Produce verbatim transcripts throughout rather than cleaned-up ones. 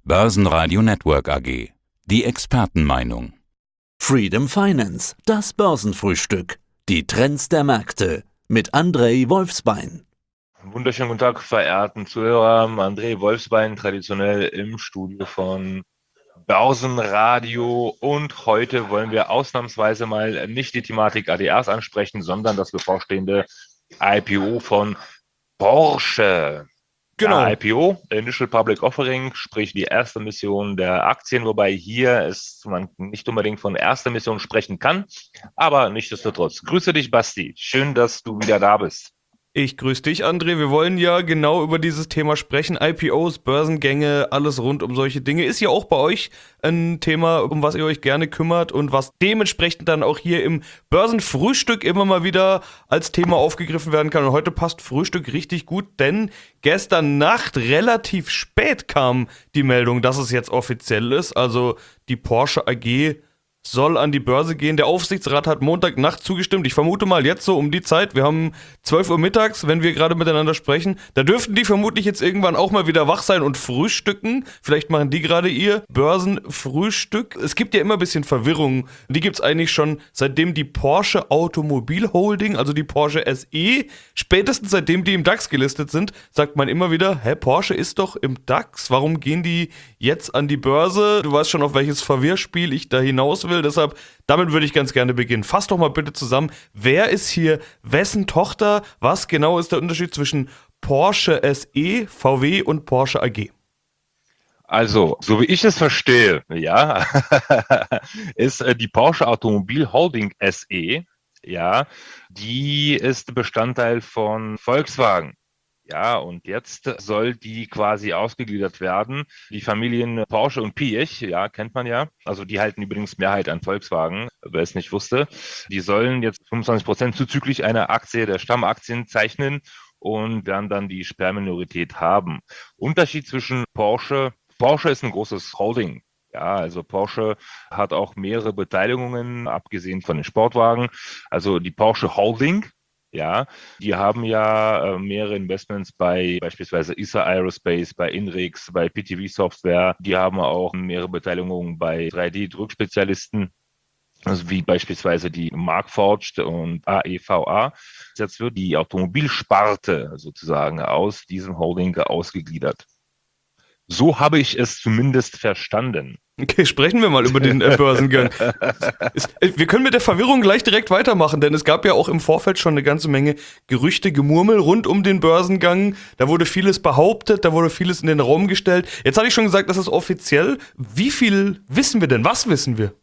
Börsenradio Network A G. Die Expertenmeinung. Freedom Finance, das Börsenfrühstück. Die Trends der Märkte mit André Wolfsbein. Wunderschönen guten Tag, verehrten Zuhörer. André Wolfsbein, traditionell im Studio von Börsenradio. Und heute wollen wir ausnahmsweise mal nicht die Thematik A D Rs ansprechen, sondern das bevorstehende I P O von Porsche. Genau. Ja, I P O, Initial Public Offering, sprich die erste Emission der Aktien, wobei hier ist man nicht unbedingt von erster Emission sprechen kann, aber nichtsdestotrotz. Grüße dich, Basti. Schön, dass du wieder da bist. Ich grüße dich, André. Wir wollen ja genau über dieses Thema sprechen. I P Os, Börsengänge, alles rund um solche Dinge. Ist ja auch bei euch ein Thema, um was ihr euch gerne kümmert und was dementsprechend dann auch hier im Börsenfrühstück immer mal wieder als Thema aufgegriffen werden kann. Und heute passt Frühstück richtig gut, denn gestern Nacht relativ spät kam die Meldung, dass es jetzt offiziell ist. Also die Porsche A G soll an die Börse gehen. Der Aufsichtsrat hat Montagnacht zugestimmt. Ich vermute mal jetzt so um die Zeit. Wir haben zwölf Uhr mittags, wenn wir gerade miteinander sprechen. Da dürften die vermutlich jetzt irgendwann auch mal wieder wach sein und frühstücken. Vielleicht machen die gerade ihr Börsenfrühstück. Es gibt ja immer ein bisschen Verwirrung. Die gibt es eigentlich schon seitdem die Porsche Automobil Holding, also die Porsche S E, spätestens seitdem die im DAX gelistet sind, sagt man immer wieder, hä, Porsche ist doch im DAX. Warum gehen die jetzt an die Börse? Du weißt schon, auf welches Verwirrspiel ich da hinaus will. Will. Deshalb, damit würde ich ganz gerne beginnen. Fass doch mal bitte zusammen, wer ist hier wessen Tochter? Was genau ist der Unterschied zwischen Porsche S E, V W und Porsche A G? Also, so wie ich es verstehe, ja, ist äh, die Porsche Automobil Holding S E, ja, die ist Bestandteil von Volkswagen. Ja, und jetzt soll die quasi ausgegliedert werden. Die Familien Porsche und Piech, ja, kennt man ja. Also die halten übrigens Mehrheit an Volkswagen, wer es nicht wusste. Die sollen jetzt fünfundzwanzig Prozent zuzüglich einer Aktie der Stammaktien zeichnen und werden dann die Sperrminorität haben. Unterschied zwischen Porsche, Porsche ist ein großes Holding. Ja, also Porsche hat auch mehrere Beteiligungen, abgesehen von den Sportwagen. Also die Porsche Holding, ja, die haben ja äh, mehrere Investments bei beispielsweise I S A Aerospace, bei Inrix, bei P T V Software. Die haben auch mehrere Beteiligungen bei drei D-Druckspezialisten, also wie beispielsweise die Markforged und A E V A. Jetzt wird die Automobilsparte sozusagen aus diesem Holding ausgegliedert. So habe ich es zumindest verstanden. Okay, sprechen wir mal über den äh, Börsengang. Es, äh, wir können mit der Verwirrung gleich direkt weitermachen, denn es gab ja auch im Vorfeld schon eine ganze Menge Gerüchte, Gemurmel rund um den Börsengang. Da wurde vieles behauptet, da wurde vieles in den Raum gestellt. Jetzt hatte ich schon gesagt, das ist offiziell. Wie viel wissen wir denn? Was wissen wir?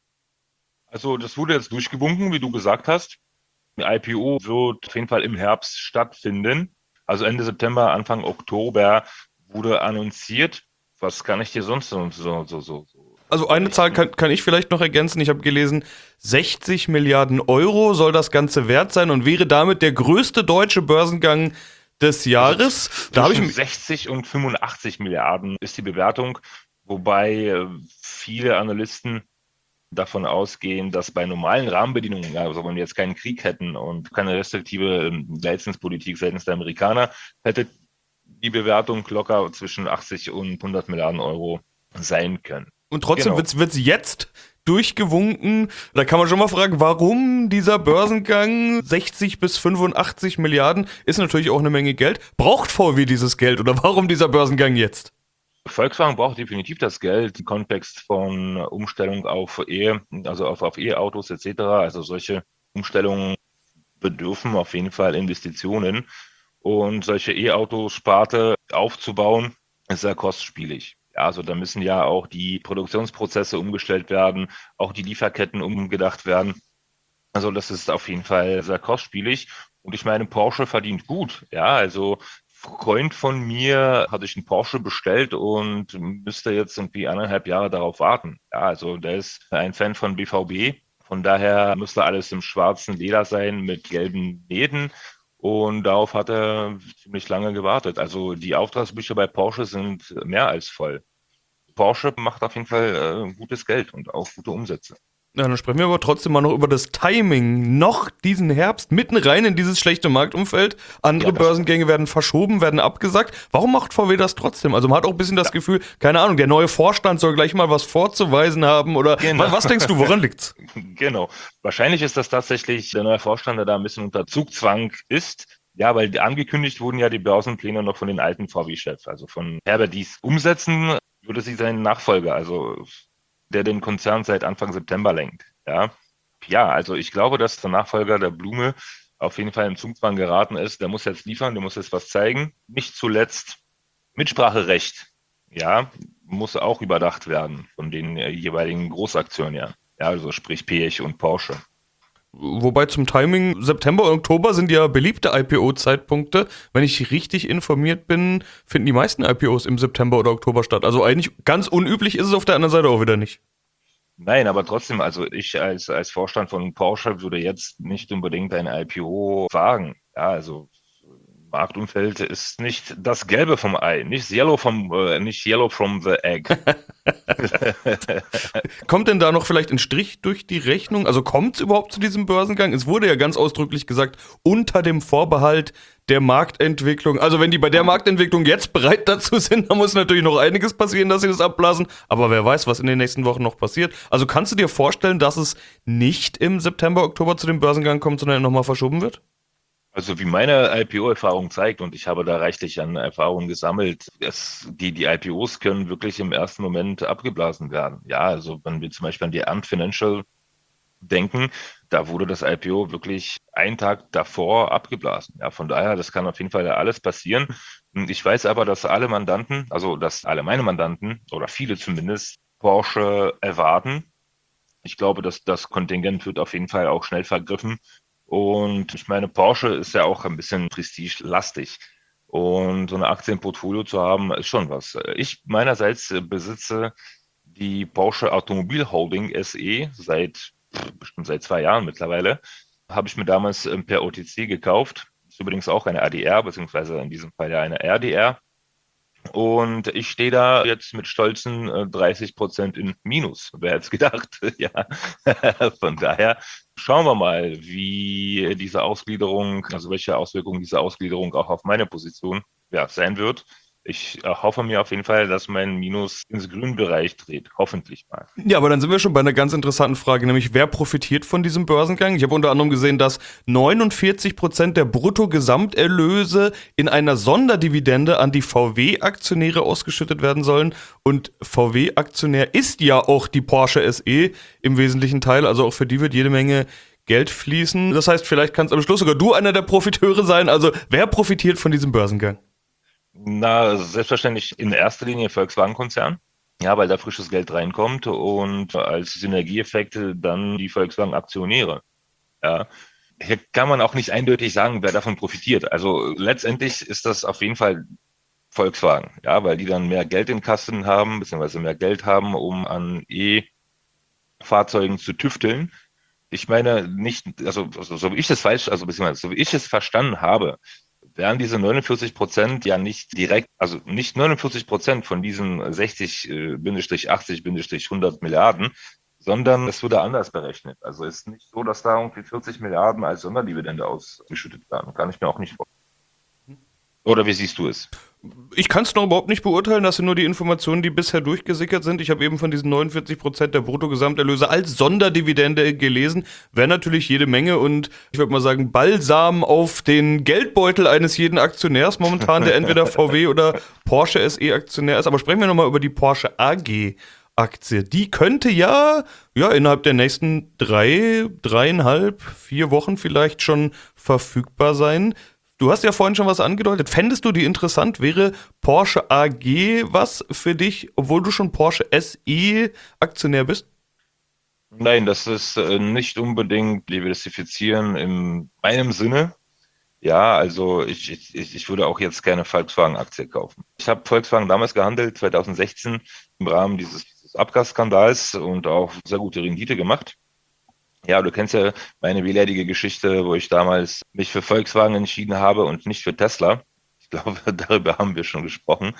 Also das wurde jetzt durchgewunken, wie du gesagt hast. Die I P O wird auf jeden Fall im Herbst stattfinden. Also Ende September, Anfang Oktober wurde annonciert. Was kann ich dir sonst so, so, so, so. Also eine Zahl kann, kann ich vielleicht noch ergänzen. Ich habe gelesen, sechzig Milliarden Euro soll das Ganze wert sein und wäre damit der größte deutsche Börsengang des Jahres. Also da habe ich sechzig und fünfundachtzig Milliarden ist die Bewertung, wobei viele Analysten davon ausgehen, dass bei normalen Rahmenbedingungen, also wenn wir jetzt keinen Krieg hätten und keine restriktive Leistungspolitik seitens der Amerikaner, hätte die Bewertung locker zwischen achtzig und hundert Milliarden Euro sein können. Und trotzdem Genau. wird es jetzt durchgewunken. Da kann man schon mal fragen, warum dieser Börsengang sechzig bis fünfundachtzig Milliarden ist natürlich auch eine Menge Geld. Braucht V W dieses Geld oder warum dieser Börsengang jetzt? Volkswagen braucht definitiv das Geld im Kontext von Umstellung auf E, also auf, auf E-Autos et cetera. Also solche Umstellungen bedürfen auf jeden Fall Investitionen. Und solche E-Autos-Sparte aufzubauen, ist sehr kostspielig. Ja, also da müssen ja auch die Produktionsprozesse umgestellt werden, auch die Lieferketten umgedacht werden. Also das ist auf jeden Fall sehr kostspielig. Und ich meine, Porsche verdient gut. Ja, also Freund von mir hatte ich einen Porsche bestellt und müsste jetzt irgendwie eineinhalb Jahre darauf warten. Ja, also der ist ein Fan von B V B. Von daher müsste alles im schwarzen Leder sein mit gelben Nähten. Und darauf hat er ziemlich lange gewartet. Also die Auftragsbücher bei Porsche sind mehr als voll. Porsche macht auf jeden Fall äh, gutes Geld und auch gute Umsätze. Ja, dann sprechen wir aber trotzdem mal noch über das Timing. Noch diesen Herbst mitten rein in dieses schlechte Marktumfeld. Andere Ja, das- Börsengänge werden verschoben, werden abgesagt. Warum macht V W das trotzdem? Also man hat auch ein bisschen das Gefühl, keine Ahnung, der neue Vorstand soll gleich mal was vorzuweisen haben oder Genau. was, was denkst du, woran liegt's? Genau. Wahrscheinlich ist das tatsächlich der neue Vorstand, der da ein bisschen unter Zugzwang ist. Ja, weil angekündigt wurden ja die Börsenpläne noch von den alten V W-Chefs, also von Herbert Diess. Umsetzen würde sie seinen Nachfolger, also der den Konzern seit Anfang September lenkt. Ja, ja, also ich glaube, dass der Nachfolger der Blume auf jeden Fall im Zugzwang geraten ist. Der muss jetzt liefern, der muss jetzt was zeigen. Nicht zuletzt Mitspracherecht, ja, muss auch überdacht werden von den äh, jeweiligen Großakteuren, ja. Ja, also sprich P E C und Porsche. Wobei zum Timing September und Oktober sind ja beliebte I P O-Zeitpunkte. Wenn ich richtig informiert bin, finden die meisten I P Os im September oder Oktober statt. Also eigentlich ganz unüblich ist es auf der anderen Seite auch wieder nicht. Nein, aber trotzdem, also ich als, als Vorstand von Porsche würde jetzt nicht unbedingt ein I P O wagen. Ja, also Marktumfeld ist nicht das Gelbe vom Ei, nicht Yellow vom, äh, nicht Yellow from the Egg. Kommt denn da noch vielleicht ein Strich durch die Rechnung? Also kommt es überhaupt zu diesem Börsengang? Es wurde ja ganz ausdrücklich gesagt, unter dem Vorbehalt der Marktentwicklung. Also wenn die bei der Marktentwicklung jetzt bereit dazu sind, dann muss natürlich noch einiges passieren, dass sie das abblasen. Aber wer weiß, was in den nächsten Wochen noch passiert. Also kannst du dir vorstellen, dass es nicht im September, Oktober zu dem Börsengang kommt, sondern nochmal verschoben wird? Also wie meine I P O-Erfahrung zeigt, und ich habe da reichlich an Erfahrungen gesammelt, es, die, die I P Os können wirklich im ersten Moment abgeblasen werden. Ja, also wenn wir zum Beispiel an die Ant Financial denken, da wurde das I P O wirklich einen Tag davor abgeblasen. Ja, von daher, das kann auf jeden Fall alles passieren. Ich weiß aber, dass alle Mandanten, also dass alle meine Mandanten oder viele zumindest Porsche erwarten. Ich glaube, dass das Kontingent wird auf jeden Fall auch schnell vergriffen. Und ich meine, Porsche ist ja auch ein bisschen prestigelastig. Und so eine Aktie im Portfolio zu haben, ist schon was. Ich meinerseits besitze die Porsche Automobil Holding S E seit bestimmt seit zwei Jahren mittlerweile. Habe ich mir damals per O T C gekauft. Ist übrigens auch eine A D R, beziehungsweise in diesem Fall ja eine R D R. Und ich stehe da jetzt mit stolzen äh, dreißig Prozent in Minus. Wer hätte es gedacht? Ja, von daher schauen wir mal, wie diese Ausgliederung, also welche Auswirkungen diese Ausgliederung auch auf meine Position ja, sein wird. Ich äh, hoffe mir auf jeden Fall, dass mein Minus ins Grünbereich dreht. Hoffentlich mal. Ja, aber dann sind wir schon bei einer ganz interessanten Frage, nämlich wer profitiert von diesem Börsengang? Ich habe unter anderem gesehen, dass neunundvierzig Prozent der Bruttogesamterlöse in einer Sonderdividende an die V W-Aktionäre ausgeschüttet werden sollen. Und V W-Aktionär ist ja auch die Porsche S E im wesentlichen Teil, also auch für die wird jede Menge Geld fließen. Das heißt, vielleicht kannst am Schluss sogar du einer der Profiteure sein. Also wer profitiert von diesem Börsengang? Na, selbstverständlich in erster Linie Volkswagen-Konzern. Ja, weil da frisches Geld reinkommt und als Synergieeffekte dann die Volkswagen-Aktionäre. Ja. Hier kann man auch nicht eindeutig sagen, wer davon profitiert. Also letztendlich ist das auf jeden Fall Volkswagen, ja, weil die dann mehr Geld in Kassen haben, beziehungsweise mehr Geld haben, um an E-Fahrzeugen zu tüfteln. Ich meine nicht, also, also so wie ich es falsch, also beziehungsweise so wie ich es verstanden habe, wären diese neunundvierzig Prozent ja nicht direkt, also nicht neunundvierzig Prozent von diesen sechzig, achtzig, hundert Milliarden, sondern es wurde anders berechnet. Also es ist nicht so, dass da irgendwie vierzig Milliarden als Sonderdividende ausgeschüttet werden. Kann ich mir auch nicht vorstellen. Oder wie siehst du es? Ich kann es noch überhaupt nicht beurteilen, das sind nur die Informationen, die bisher durchgesickert sind. Ich habe eben von diesen neunundvierzig Prozent der Bruttogesamterlöse als Sonderdividende gelesen. Wäre natürlich jede Menge und ich würde mal sagen, Balsam auf den Geldbeutel eines jeden Aktionärs momentan, der entweder V W oder Porsche S E Aktionär ist. Aber sprechen wir nochmal über die Porsche A G Aktie. Die könnte ja, ja innerhalb der nächsten drei, dreieinhalb, vier Wochen vielleicht schon verfügbar sein. Du hast ja vorhin schon was angedeutet. Fändest du die interessant? Wäre Porsche A G was für dich, obwohl du schon Porsche S E Aktionär bist? Nein, das ist äh, nicht unbedingt diversifizieren in meinem Sinne. Ja, also ich, ich, ich würde auch jetzt gerne Volkswagen-Aktie kaufen. Ich habe Volkswagen damals gehandelt, zwanzig sechzehn, im Rahmen dieses, dieses Abgasskandals und auch sehr gute Rendite gemacht. Ja, du kennst ja meine wehleidige Geschichte, wo ich damals mich für Volkswagen entschieden habe und nicht für Tesla. Ich glaube, darüber haben wir schon gesprochen.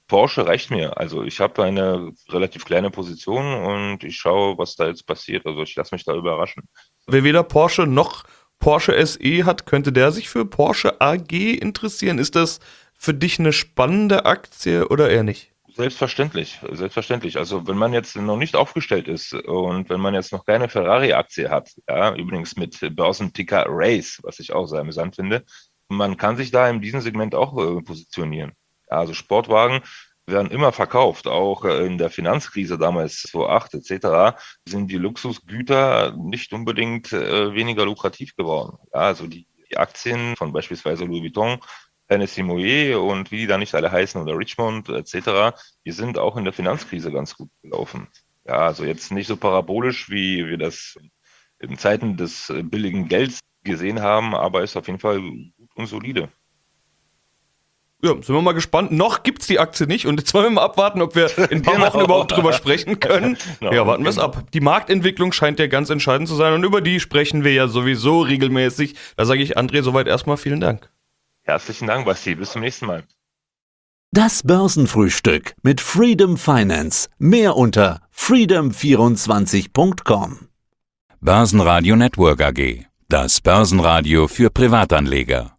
Porsche reicht mir. Also ich habe eine relativ kleine Position und ich schaue, was da jetzt passiert. Also ich lasse mich da überraschen. Wer weder Porsche noch Porsche S E hat, könnte der sich für Porsche A G interessieren? Ist das für dich eine spannende Aktie oder eher nicht? Selbstverständlich, selbstverständlich. Also wenn man jetzt noch nicht aufgestellt ist und wenn man jetzt noch keine Ferrari-Aktie hat, ja, übrigens mit Börsenticker Race, was ich auch sehr amüsant finde, man kann sich da in diesem Segment auch äh, positionieren. Also Sportwagen werden immer verkauft, auch in der Finanzkrise damals zweitausendacht et cetera sind die Luxusgüter nicht unbedingt äh, weniger lukrativ geworden. Ja, also die, die Aktien von beispielsweise Louis Vuitton, Hennessy Moet und wie die da nicht alle heißen oder Richmond et cetera, die sind auch in der Finanzkrise ganz gut gelaufen. Ja, also jetzt nicht so parabolisch, wie wir das in Zeiten des billigen Gelds gesehen haben, aber ist auf jeden Fall gut und solide. Ja, sind wir mal gespannt. Noch gibt's die Aktie nicht und jetzt wollen wir mal abwarten, ob wir in ein paar Wochen überhaupt drüber sprechen können. Genau. Ja, warten wir es ab. Die Marktentwicklung scheint ja ganz entscheidend zu sein und über die sprechen wir ja sowieso regelmäßig. Da sage ich André soweit erstmal vielen Dank. Herzlichen Dank, Basti. Bis zum nächsten Mal. Das Börsenfrühstück mit Freedom Finance. Mehr unter freedom vierundzwanzig punkt com. Börsenradio Network A G. Das Börsenradio für Privatanleger.